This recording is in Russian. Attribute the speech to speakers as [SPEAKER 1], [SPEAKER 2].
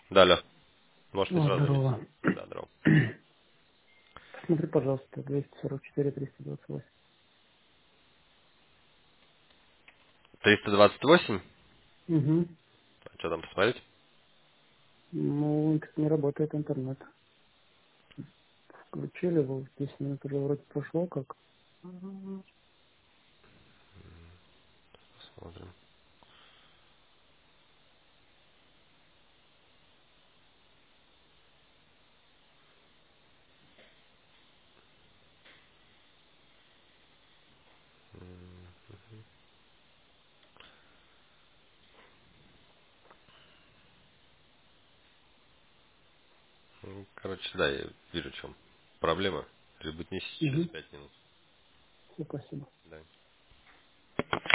[SPEAKER 1] Да, алло. Можете
[SPEAKER 2] О,
[SPEAKER 1] сразу видеть.
[SPEAKER 2] здорово.
[SPEAKER 1] Да, здорово.
[SPEAKER 2] Смотри, пожалуйста, 244 328.
[SPEAKER 1] 328?
[SPEAKER 2] Угу.
[SPEAKER 1] А что там посмотреть?
[SPEAKER 2] Ну, не работает интернет. Включили его, 10 минут уже вроде прошло, как.
[SPEAKER 1] Посмотрим. Ну, короче, да, я вижу, в чем проблема. Ребутнись через
[SPEAKER 2] Угу.
[SPEAKER 1] 5 минут.
[SPEAKER 2] Все, спасибо.
[SPEAKER 1] Да.